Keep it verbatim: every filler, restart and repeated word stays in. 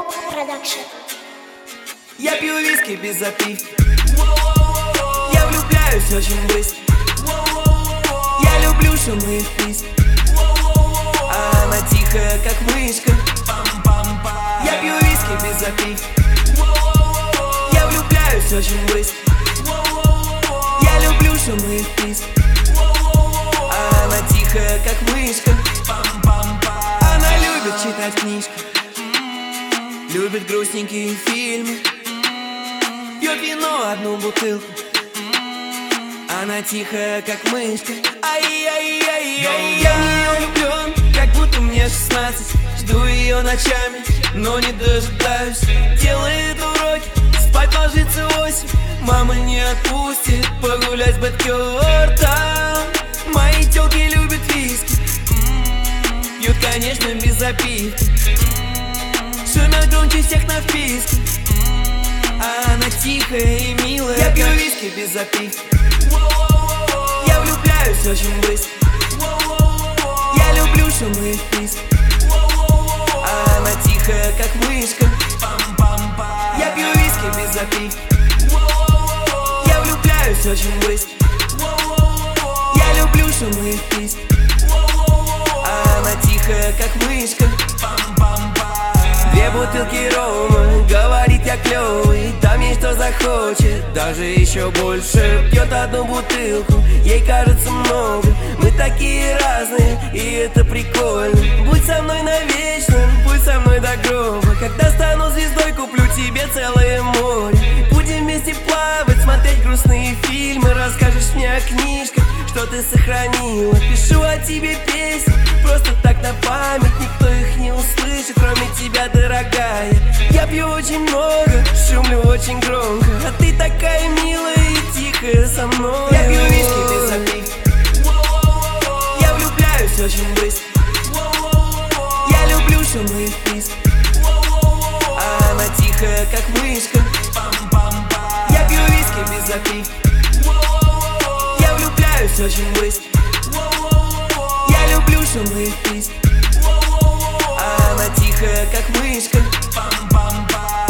Продакшн. Я пью виски без запивки. Я влюбляюсь очень быстро. Я люблю шумные вписки, а она тихая, как мышка. Я пью виски без запивки. Я влюбляюсь очень быстро. Я люблю шумные вписки, а она тихая, как мышка. Она любит читать книжки, любит грустненькие фильмы, пьет вино одну бутылку. Она тихая, как мышка. Ай-яй-яй-яй. Я в нее влюблен, как будто мне шестнадцать. Жду ее ночами, но не дожидаюсь. Делает уроки, спать ложится восемь. Мама не отпустит погулять с бэдкёртом. Мои тёлки любят виски, пьют, конечно, без запивки, шумят громче всех на вписке, а она тихая и милая. Я пью виски без запивки. Я влюбляюсь очень быстро. Я люблю шумные вписки, а она тихая, как мышка. Я пью виски без запивки. Я влюбляюсь очень быстро. Я люблю шумные вписки, а она тихая, как мышка. Две бутылки рома, говорит, я клёвый, там ей что захочет, даже еще больше. Пьет одну бутылку, ей кажется много. Мы такие разные, и это прикольно. Будь со мной навечно, будь со мной до гроба. Когда стану звездой, куплю тебе целое море. Будем вместе плавать, смотреть грустные фильмы. Расскажешь мне о книжках, что ты сохранила. Пишу о тебе песни, просто так на память. Никто их не услышит, кроме тебя, дорогая. Я пью очень много, шумлю очень громко, а ты такая милая и тихая со мной. Я пью виски без запивки. Я влюбляюсь очень быстро. Я люблю шумные вписки, а она тихая, как мышка. Я пью виски без запивки. Я влюбляюсь очень быстро. Я люблю шумные вписки, а она тихая, как мышка.